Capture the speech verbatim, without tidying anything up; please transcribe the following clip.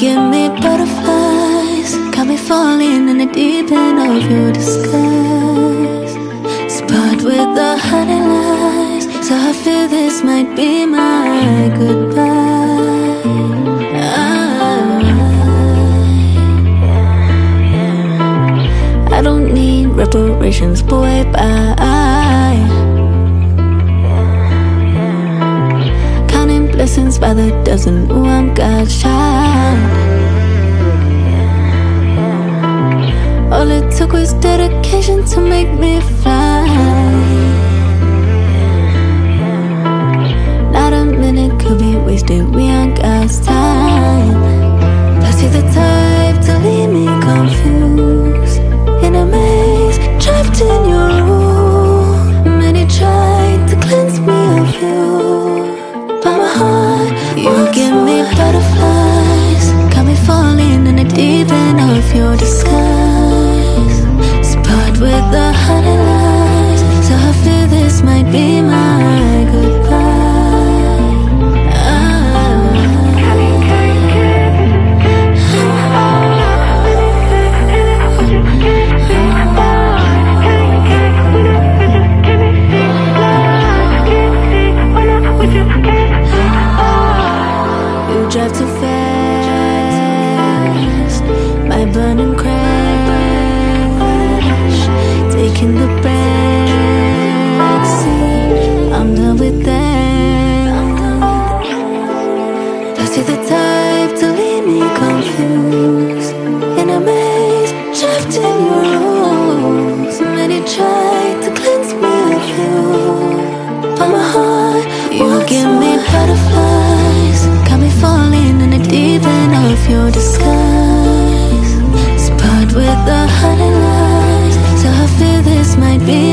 give me butterflies, got me falling in the deep end of your disguise. Spot with the honey lies, so I feel this might be my goodbye. I, I don't need reparations, boy, bye. Counting blessings by the dozen, ooh, I'm God's child. All it took was dedication to make me fly. Not a minute could be wasted, we ain't God's time. Plus you're the type to leave me confused, in a maze, trapped in your room. Many tried to cleanse me of you, but my heart, you give me butterflies, got me falling in the deep end of your disguise. Spot with the honey lies, so I feel this might be my goodbye. You drive too fast, my burning crash, taking the back seat. I'm done with that. Plus you're the type to leave me confused, in a maze, trapped in your rules. Many tried to cleanse me of you, but my heart, you give me butterflies, got me falling in the deep end of your disguise. Spot with the honey lies, so I feel this might be